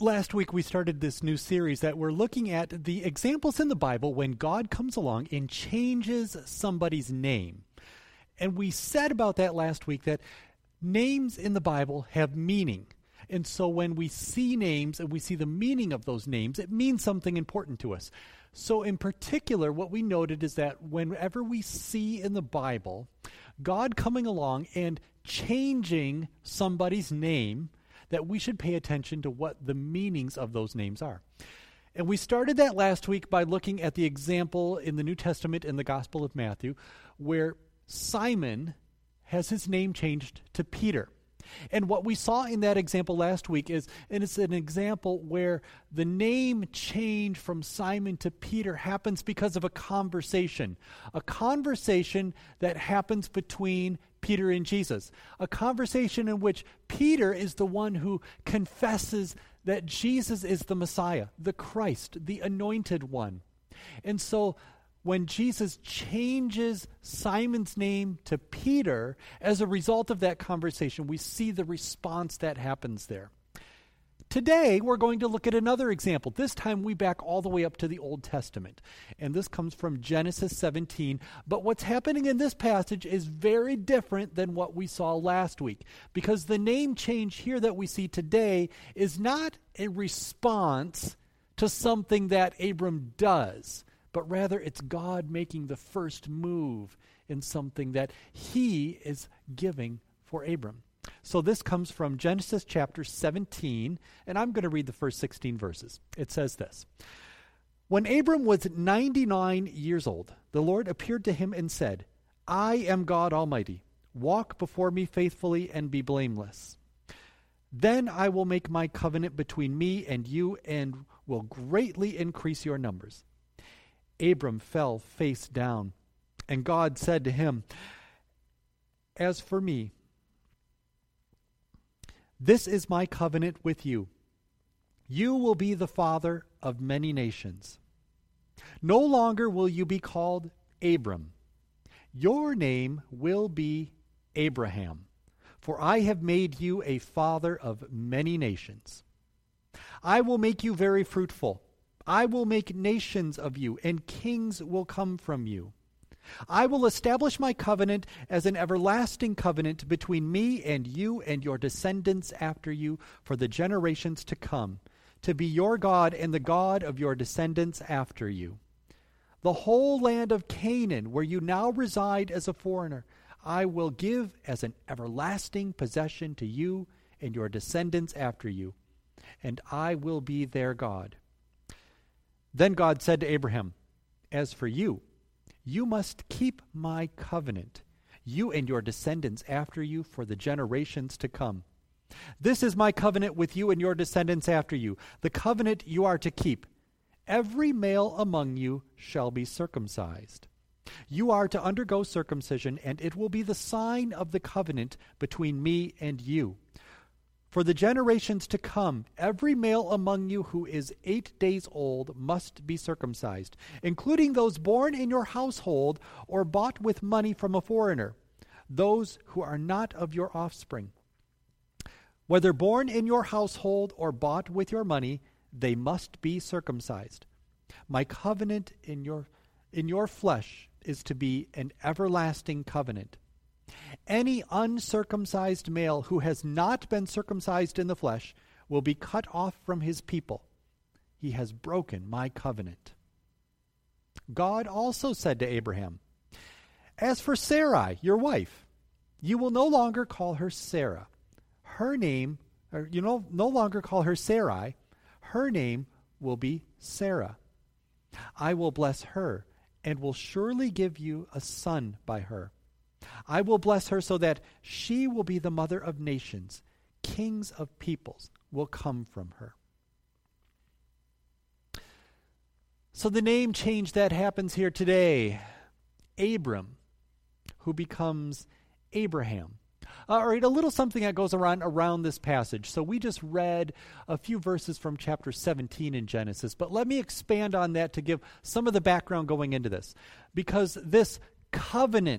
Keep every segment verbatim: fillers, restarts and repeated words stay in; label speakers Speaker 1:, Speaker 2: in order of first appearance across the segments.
Speaker 1: Last week we started this new series that we're looking at the examples in the Bible when God comes along and changes somebody's name. And we said about that last week that names in the Bible have meaning. And so when we see names and we see the meaning of those names, it means something important to us. So in particular, what we noted is that whenever we see in the Bible God coming along and changing somebody's name, that we should pay attention to what the meanings of those names are. And we started that last week by looking at the example in the New Testament in the Gospel of Matthew, where Simon has his name changed to Peter. And what we saw in that example last week is, and it's an example where the name change from Simon to Peter happens because of a conversation. A conversation that happens between Peter and Jesus. A conversation in which Peter is the one who confesses that Jesus is the Messiah, the Christ, the anointed one. And so when Jesus changes Simon's name to Peter, as a result of that conversation, we see the response that happens there. Today, we're going to look at another example. This time, we back all the way up to the Old Testament. And this comes from Genesis seventeen. But what's happening in this passage is very different than what we saw last week. Because the name change here that we see today is not a response to something that Abram does, but rather it's God making the first move in something that he is giving for Abram. So this comes from Genesis chapter seventeen, and I'm going to read the first sixteen verses. It says this: When Abram was ninety-nine years old, the Lord appeared to him and said, I am God Almighty. Walk before me faithfully and be blameless. Then I will make my covenant between me and you and will greatly increase your numbers. Abram fell face down, and God said to him, As for me, this is my covenant with you. You will be the father of many nations. No longer will you be called Abram. Your name will be Abraham, for I have made you a father of many nations. I will make you very fruitful. I will make nations of you, and kings will come from you. I will establish my covenant as an everlasting covenant between me and you and your descendants after you for the generations to come, to be your God and the God of your descendants after you. The whole land of Canaan, where you now reside as a foreigner, I will give as an everlasting possession to you and your descendants after you, and I will be their God. Then God said to Abraham, As for you, you must keep my covenant, you and your descendants after you for the generations to come. This is my covenant with you and your descendants after you, the covenant you are to keep. Every male among you shall be circumcised. You are to undergo circumcision, and it will be the sign of the covenant between me and you. For the generations to come, every male among you who is eight days old must be circumcised, including those born in your household or bought with money from a foreigner, those who are not of your offspring. Whether born in your household or bought with your money, they must be circumcised. My covenant in your, in your flesh is to be an everlasting covenant. Any uncircumcised male who has not been circumcised in the flesh will be cut off from his people. He has broken my covenant. God also said to Abraham, As for Sarai, your wife, you will no longer call her Sarah. Her name, or you know, no longer call her Sarai. Her name will be Sarah. I will bless her and will surely give you a son by her. I will bless her so that she will be the mother of nations. Kings of peoples will come from her. So the name change that happens here today, Abram, who becomes Abraham. All right, a little something that goes around around this passage. So we just read a few verses from chapter seventeen in Genesis, but let me expand on that to give some of the background going into this. Because this covenant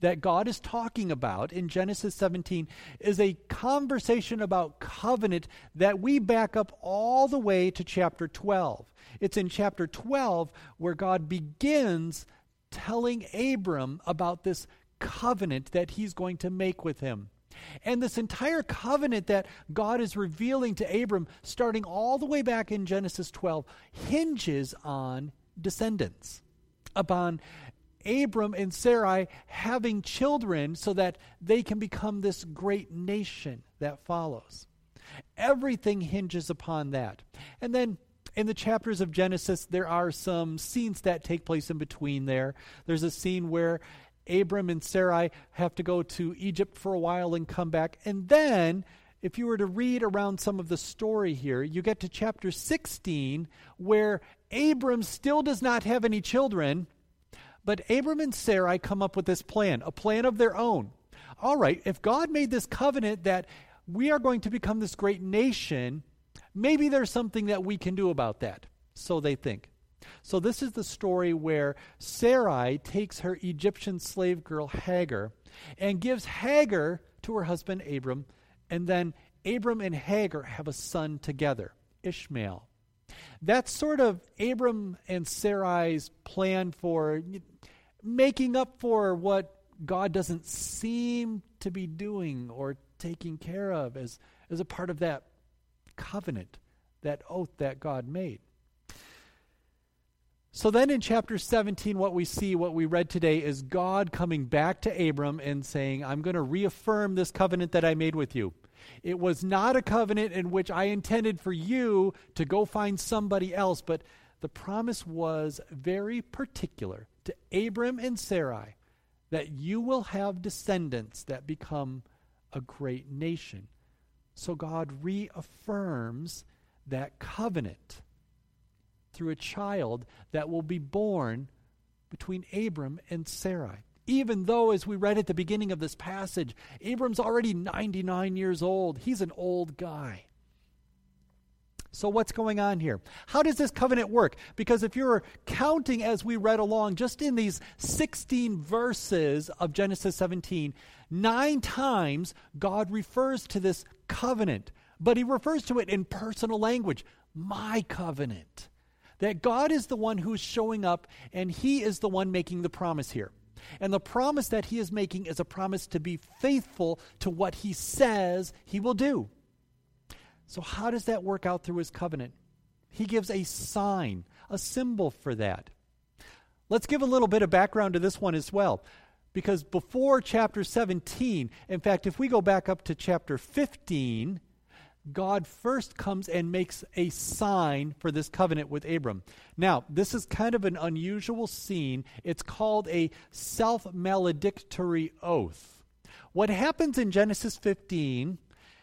Speaker 1: that God is talking about in Genesis seventeen is a conversation about covenant that we back up all the way to chapter twelve. It's in chapter twelve where God begins telling Abram about this covenant that he's going to make with him. And this entire covenant that God is revealing to Abram, starting all the way back in Genesis twelve, hinges on descendants, upon Abram and Sarai having children so that they can become this great nation that follows. Everything hinges upon that. And then in the chapters of Genesis, there are some scenes that take place in between there. There's a scene where Abram and Sarai have to go to Egypt for a while and come back. And then, if you were to read around some of the story here, you get to chapter sixteen, where Abram still does not have any children, but Abram and Sarai come up with this plan, a plan of their own. All right, if God made this covenant that we are going to become this great nation, maybe there's something that we can do about that. So they think. So this is the story where Sarai takes her Egyptian slave girl Hagar and gives Hagar to her husband Abram, and then Abram and Hagar have a son together, Ishmael. That's sort of Abram and Sarai's plan for making up for what God doesn't seem to be doing or taking care of as, as a part of that covenant, that oath that God made. So then in chapter seventeen, what we see, what we read today, is God coming back to Abram and saying, I'm going to reaffirm this covenant that I made with you. It was not a covenant in which I intended for you to go find somebody else, but the promise was very particular to Abram and Sarai, that you will have descendants that become a great nation. So God reaffirms that covenant through a child that will be born between Abram and Sarai. Even though, as we read at the beginning of this passage, Abram's already ninety-nine years old. He's an old guy. So what's going on here? How does this covenant work? Because if you're counting as we read along, just in these sixteen verses of Genesis seventeen, nine times God refers to this covenant, but he refers to it in personal language. My covenant. That God is the one who's showing up, and he is the one making the promise here. And the promise that he is making is a promise to be faithful to what he says he will do. So how does that work out through his covenant? He gives a sign, a symbol for that. Let's give a little bit of background to this one as well. Because before chapter seventeen, in fact, if we go back up to chapter fifteen, God first comes and makes a sign for this covenant with Abram. Now, this is kind of an unusual scene. It's called a self-maledictory oath. What happens in Genesis fifteen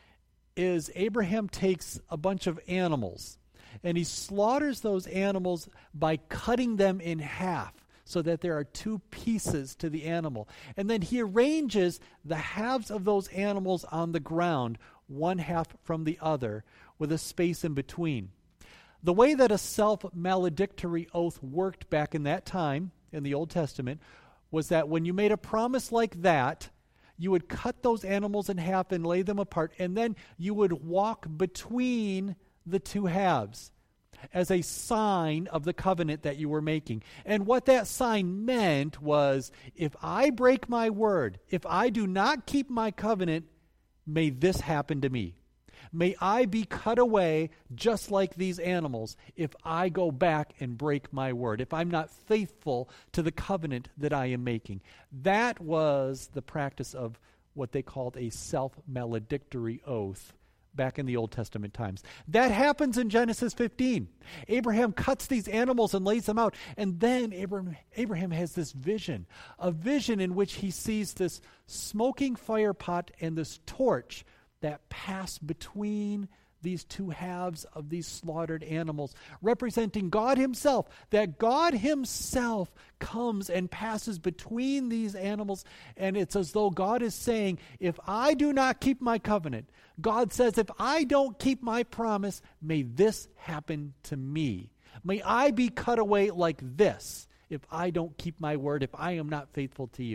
Speaker 1: is Abraham takes a bunch of animals, and he slaughters those animals by cutting them in half so that there are two pieces to the animal. And then he arranges the halves of those animals on the ground, one half from the other, with a space in between. The way that a self-maledictory oath worked back in that time, in the Old Testament, was that when you made a promise like that, you would cut those animals in half and lay them apart, and then you would walk between the two halves as a sign of the covenant that you were making. And what that sign meant was, if I break my word, if I do not keep my covenant, may this happen to me. May I be cut away just like these animals if I go back and break my word, if I'm not faithful to the covenant that I am making. That was the practice of what they called a self-maledictory oath back in the Old Testament times. That happens in Genesis fifteen. Abraham cuts these animals and lays them out, and then Abraham, Abraham has this vision, a vision in which he sees this smoking fire pot and this torch that pass between these two halves of these slaughtered animals, representing God himself, that God himself comes and passes between these animals, and it's as though God is saying, if I do not keep my covenant, God says, if I don't keep my promise, may this happen to me. May I be cut away like this if I don't keep my word, if I am not faithful to you.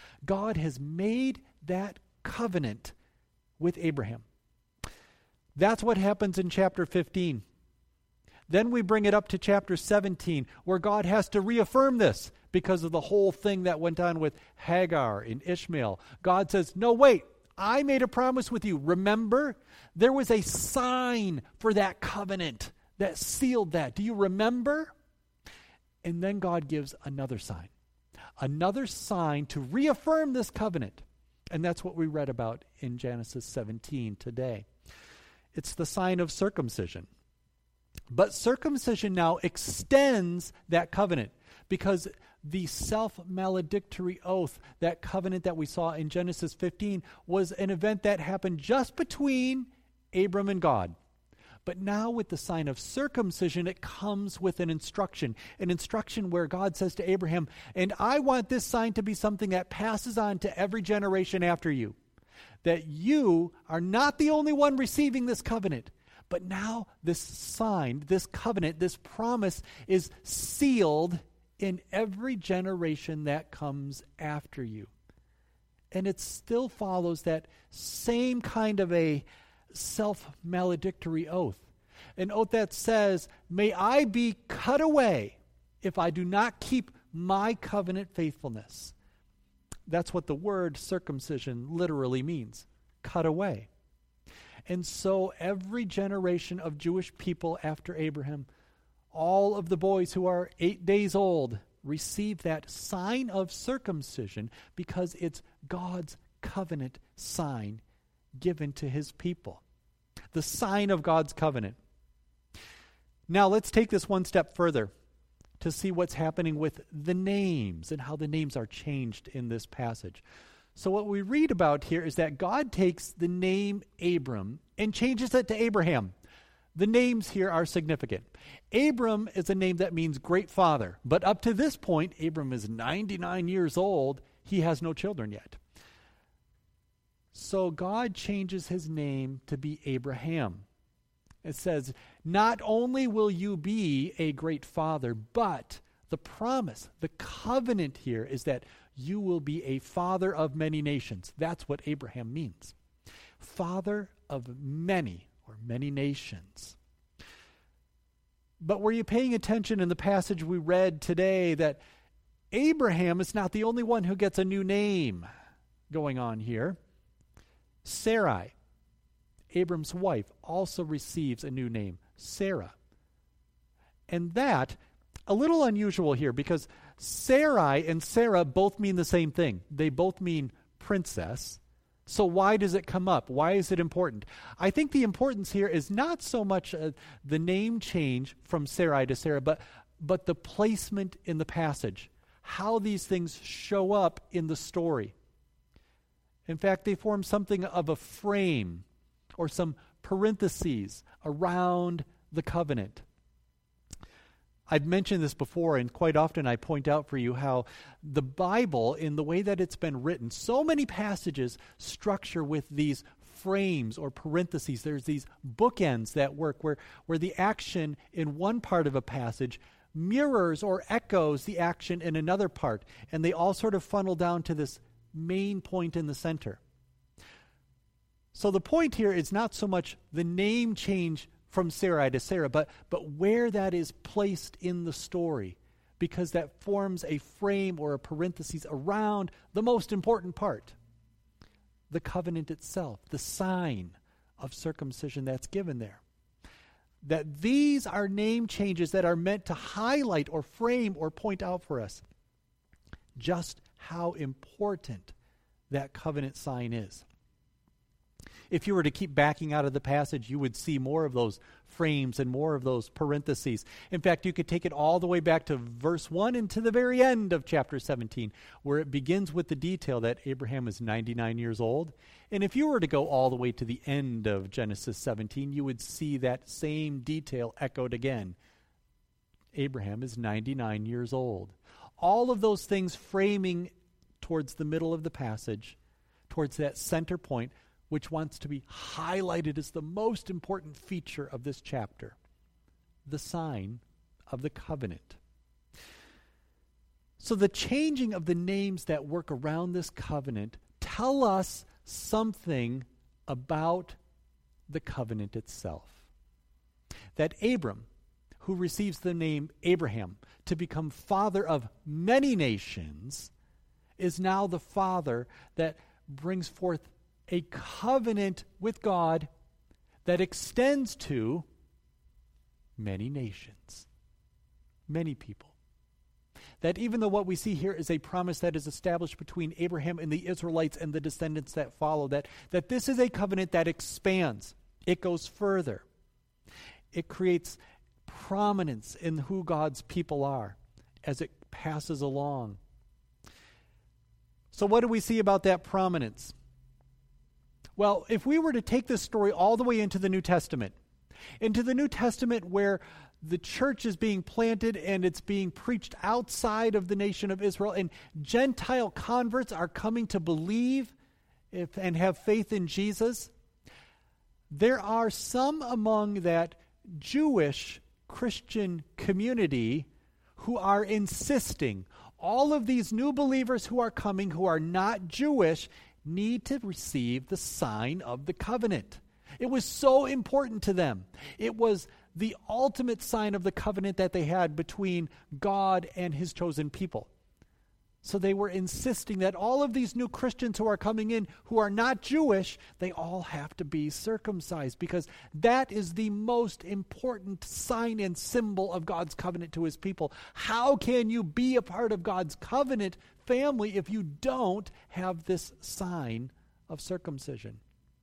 Speaker 1: God has made that covenant with Abraham. That's what happens in chapter fifteen. Then we bring it up to chapter seventeen, where God has to reaffirm this because of the whole thing that went on with Hagar and Ishmael. God says, no, wait, I made a promise with you. Remember, there was a sign for that covenant that sealed that. Do you remember? And then God gives another sign. Another sign to reaffirm this covenant. And that's what we read about in Genesis seventeen today. It's the sign of circumcision. But circumcision now extends that covenant, because the self-maledictory oath, that covenant that we saw in Genesis fifteen, was an event that happened just between Abram and God. But now with the sign of circumcision, it comes with an instruction, an instruction where God says to Abraham, and I want this sign to be something that passes on to every generation after you, that you are not the only one receiving this covenant, but now this sign, this covenant, this promise is sealed in every generation that comes after you. And it still follows that same kind of a self-maledictory oath. An oath that says, may I be cut away if I do not keep my covenant faithfulness. That's what the word circumcision literally means, cut away. And so every generation of Jewish people after Abraham, all of the boys who are eight days old, receive that sign of circumcision because it's God's covenant sign given to his people. The sign of God's covenant. Now let's take this one step further to see what's happening with the names and how the names are changed in this passage. So what we read about here is that God takes the name Abram and changes it to Abraham. The names here are significant. Abram is a name that means great father, but up to this point, Abram is ninety-nine years old. He has no children yet. So God changes his name to be Abraham. It says, not only will you be a great father, but the promise, the covenant here is that you will be a father of many nations. That's what Abraham means. Father of many, or many nations. But were you paying attention in the passage we read today that Abraham is not the only one who gets a new name going on here? Sarai, Abram's wife, also receives a new name, Sarah. And that, a little unusual here, because Sarai and Sarah both mean the same thing. They both mean princess. So why does it come up? Why is it important? I think the importance here is not so much uh, the name change from Sarai to Sarah, but, but the placement in the passage, how these things show up in the story. In fact, they form something of a frame or some parentheses around the covenant. I've mentioned this before, and quite often I point out for you how the Bible, in the way that it's been written, so many passages structure with these frames or parentheses. There's these bookends that work where, where the action in one part of a passage mirrors or echoes the action in another part, and they all sort of funnel down to this main point in the center. So the point here is not so much the name change from Sarai to Sarah, but, but where that is placed in the story, because that forms a frame or a parenthesis around the most important part, the covenant itself, the sign of circumcision that's given there. That these are name changes that are meant to highlight or frame or point out for us just how important that covenant sign is. If you were to keep backing out of the passage, you would see more of those frames and more of those parentheses. In fact, you could take it all the way back to verse one and to the very end of chapter seventeen, where it begins with the detail that Abraham is ninety-nine years old. And if you were to go all the way to the end of Genesis seventeen, you would see that same detail echoed again. Abraham is ninety-nine years old. All of those things framing towards the middle of the passage, towards that center point, which wants to be highlighted as the most important feature of this chapter, the sign of the covenant. So the changing of the names that work around this covenant tell us something about the covenant itself. That Abram, who receives the name Abraham to become father of many nations, is now the father that brings forth a covenant with God that extends to many nations, many people. That even though what we see here is a promise that is established between Abraham and the Israelites and the descendants that follow, that, that this is a covenant that expands. It goes further. It creates prominence in who God's people are as it passes along. So what do we see about that prominence? Well, if we were to take this story all the way into the New Testament, into the New Testament where the church is being planted and it's being preached outside of the nation of Israel, and Gentile converts are coming to believe if, and have faith in Jesus, there are some among that Jewish Christian community who are insisting all of these new believers who are coming, who are not Jewish, need to receive the sign of the covenant. It was so important to them. It was the ultimate sign of the covenant that they had between God and his chosen people. So they were insisting that all of these new Christians who are coming in, who are not Jewish, they all have to be circumcised, because that is the most important sign and symbol of God's covenant to his people. How can you be a part of God's covenant family if you don't have this sign of circumcision?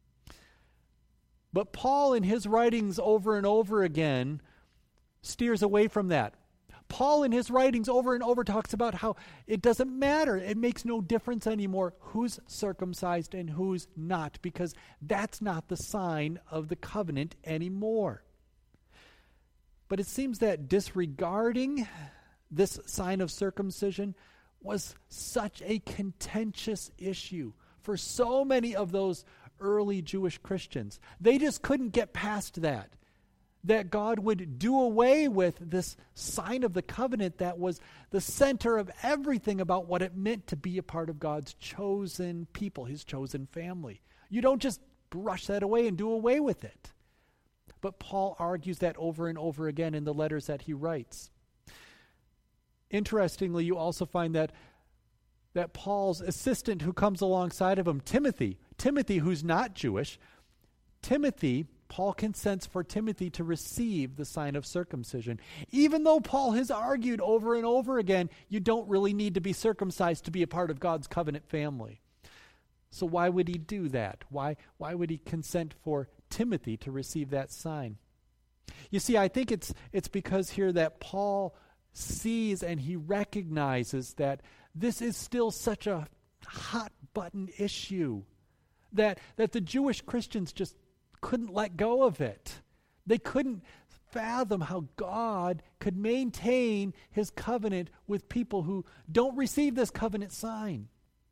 Speaker 1: But Paul, in his writings over and over again, steers away from that. Paul, in his writings over and over, talks about how it doesn't matter. It makes no difference anymore who's circumcised and who's not, because that's not the sign of the covenant anymore. But it seems that disregarding this sign of circumcision was such a contentious issue for so many of those early Jewish Christians. They just couldn't get past that. That God would do away with this sign of the covenant that was the center of everything about what it meant to be a part of God's chosen people, his chosen family. You don't just brush that away and do away with it. But Paul argues that over and over again in the letters that he writes. Interestingly, you also find that that Paul's assistant who comes alongside of him, Timothy, Timothy who's not Jewish, Timothy, Paul consents for Timothy to receive the sign of circumcision. Even though Paul has argued over and over again, you don't really need to be circumcised to be a part of God's covenant family. So why would he do that? Why, why would he consent for Timothy to receive that sign? You see, I think it's it's because here that Paul sees and he recognizes that this is still such a hot button issue that that the Jewish Christians just couldn't let go of it. They couldn't fathom how God could maintain his covenant with people who don't receive this covenant sign.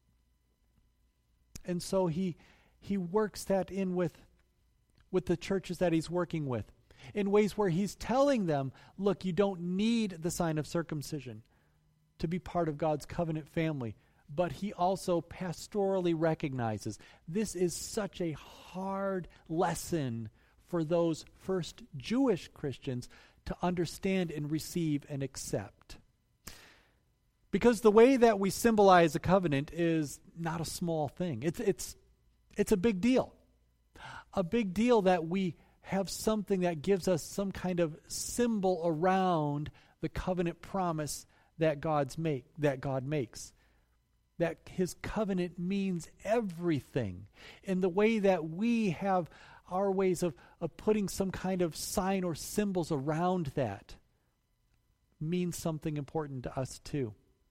Speaker 1: And so he he works that in with with the churches that he's working with in ways where he's telling them, look, you don't need the sign of circumcision to be part of God's covenant family. But he also pastorally recognizes this is such a hard lesson for those first Jewish Christians to understand and receive and accept. Because the way that we symbolize a covenant is not a small thing. It's it's it's a big deal. A big deal that we have something that gives us some kind of symbol around the covenant promise that God's make that God makes. That his covenant means everything. In the way that we have our ways of, of putting some kind of sign or symbols around that means something important to us too.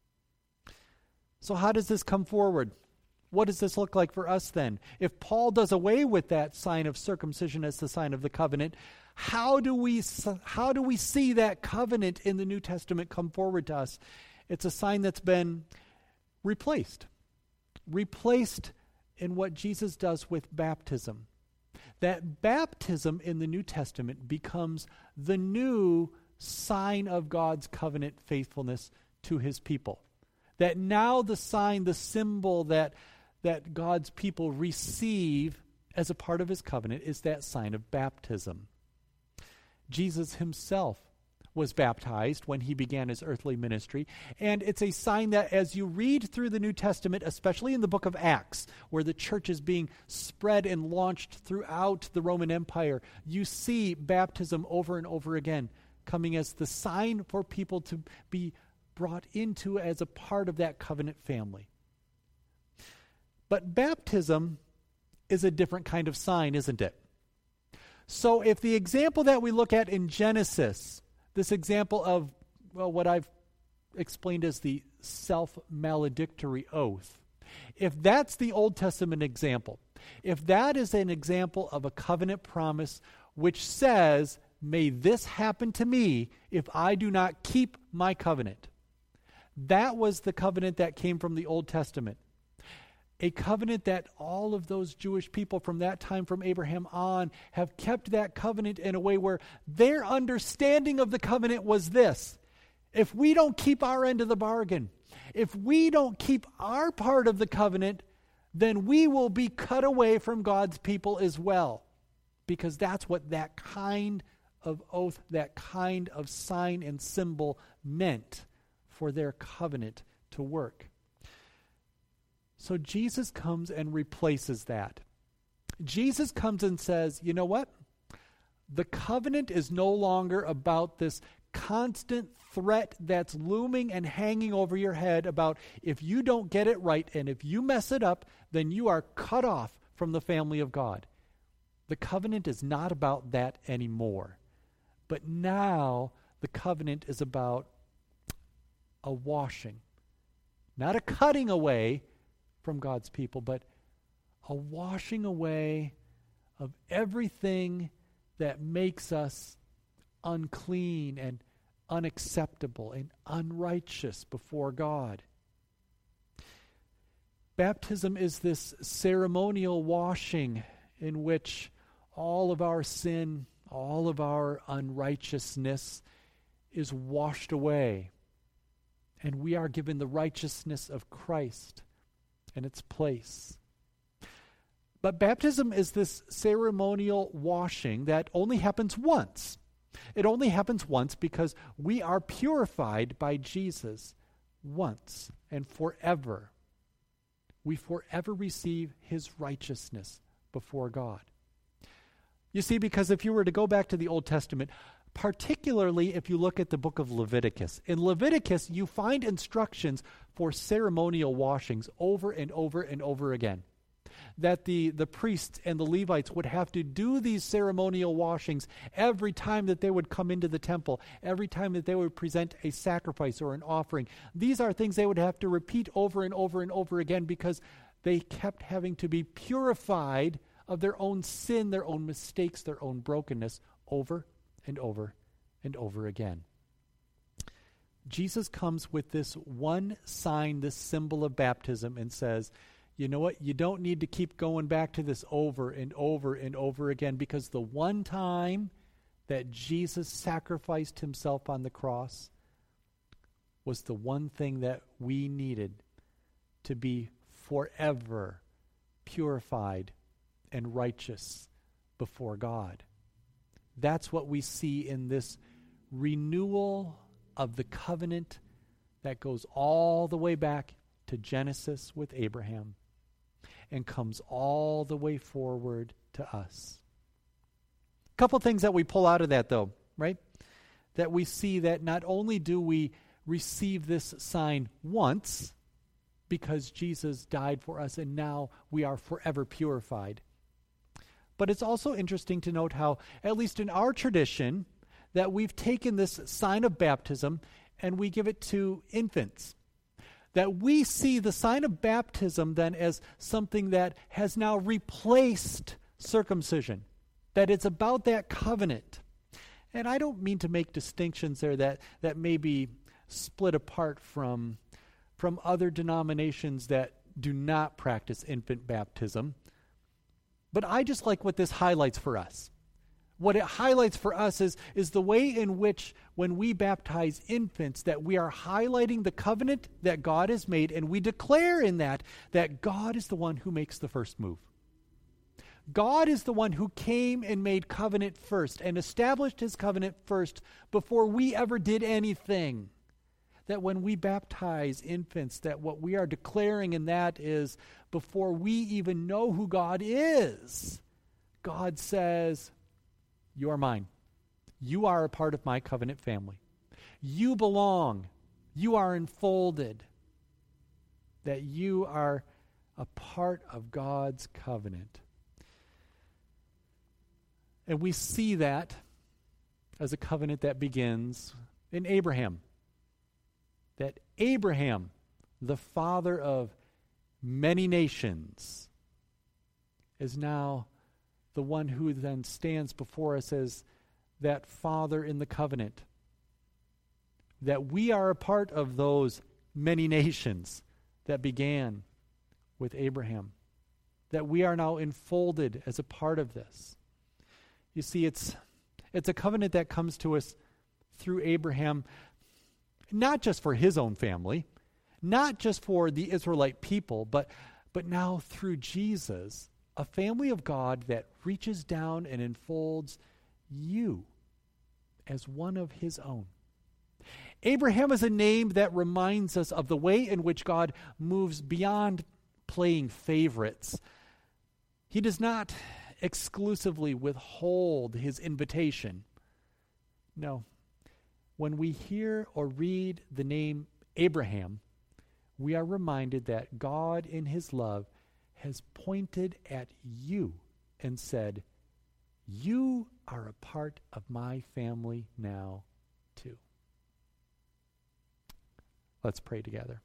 Speaker 1: So how does this come forward? What does this look like for us then? If Paul does away with that sign of circumcision as the sign of the covenant, how do we how do we see that covenant in the New Testament come forward to us? It's a sign that's been replaced. Replaced in what Jesus does with baptism. That baptism in the New Testament becomes the new sign of God's covenant faithfulness to his people. That now the sign, the symbol that, that God's people receive as a part of his covenant is that sign of baptism. Jesus himself was baptized when he began his earthly ministry, and it's a sign that as you read through the New Testament, especially in the book of Acts, where the church is being spread and launched throughout the Roman Empire, you see baptism over and over again coming as the sign for people to be brought into as a part of that covenant family. But baptism is a different kind of sign, isn't it? So if the example that we look at in Genesis, this example of, well, what I've explained as the self-maledictory oath, if that's the Old Testament example, if that is an example of a covenant promise which says, may this happen to me if I do not keep my covenant, that was the covenant that came from the Old Testament. A covenant that all of those Jewish people from that time, from Abraham on, have kept that covenant in a way where their understanding of the covenant was this: if we don't keep our end of the bargain, if we don't keep our part of the covenant, then we will be cut away from God's people as well. Because that's what that kind of oath, that kind of sign and symbol meant for their covenant to work. So Jesus comes and replaces that. Jesus comes and says, you know what? The covenant is no longer about this constant threat that's looming and hanging over your head about if you don't get it right and if you mess it up, then you are cut off from the family of God. The covenant is not about that anymore. But now the covenant is about a washing, not a cutting away from God's people, but a washing away of everything that makes us unclean and unacceptable and unrighteous before God. Baptism is this ceremonial washing in which all of our sin, all of our unrighteousness is washed away, and we are given the righteousness of Christ in its place. But baptism is this ceremonial washing that only happens once. It only happens once because we are purified by Jesus once and forever. We forever receive his righteousness before God. You see, because if you were to go back to the Old Testament, particularly if you look at the book of Leviticus, in Leviticus you find instructions for ceremonial washings over and over and over again. That the, the priests and the Levites would have to do these ceremonial washings every time that they would come into the temple, every time that they would present a sacrifice or an offering. These are things they would have to repeat over and over and over again because they kept having to be purified of their own sin, their own mistakes, their own brokenness over and over and over again. Jesus comes with this one sign, this symbol of baptism, and says, you know what? You don't need to keep going back to this over and over and over again, because the one time that Jesus sacrificed himself on the cross was the one thing that we needed to be forever purified and righteous before God. That's what we see in this renewal of the covenant that goes all the way back to Genesis with Abraham and comes all the way forward to us. A couple things that we pull out of that, though, right? That we see that not only do we receive this sign once because Jesus died for us and now we are forever purified, but it's also interesting to note how, at least in our tradition, that we've taken this sign of baptism and we give it to infants. That we see the sign of baptism then as something that has now replaced circumcision. That it's about that covenant. And I don't mean to make distinctions there that, that may be split apart from, from other denominations that do not practice infant baptism. But I just like what this highlights for us. What it highlights for us is, is the way in which when we baptize infants that we are highlighting the covenant that God has made, and we declare in that that God is the one who makes the first move. God is the one who came and made covenant first and established his covenant first before we ever did anything. That when we baptize infants, that what we are declaring in that is before we even know who God is, God says, "You are mine. You are a part of my covenant family. You belong. You are enfolded. That you are a part of God's covenant." And we see that as a covenant that begins in Abraham. That Abraham, the father of many nations, is now the one who then stands before us as that father in the covenant. That we are a part of those many nations that began with Abraham. That we are now enfolded as a part of this. You see, it's it's a covenant that comes to us through Abraham, not just for his own family, not just for the Israelite people, but, but now through Jesus, a family of God that reaches down and enfolds you as one of his own. Abraham is a name that reminds us of the way in which God moves beyond playing favorites. He does not exclusively withhold his invitation. No. When we hear or read the name Abraham, we are reminded that God in his love has pointed at you and said, "You are a part of my family now too." Let's pray together.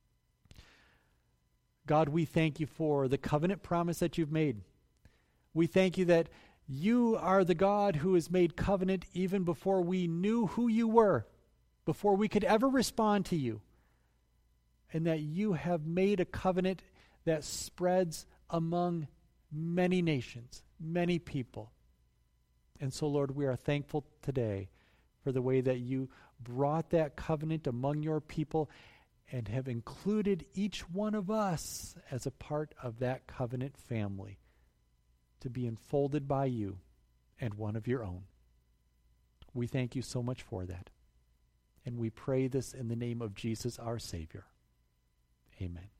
Speaker 1: God, we thank you for the covenant promise that you've made. We thank you that you are the God who has made covenant even before we knew who you were, before we could ever respond to you, and that you have made a covenant that spreads among many nations, many people. And so, Lord, we are thankful today for the way that you brought that covenant among your people and have included each one of us as a part of that covenant family, to be enfolded by you and one of your own. We thank you so much for that. And we pray this in the name of Jesus, our Savior. Amen.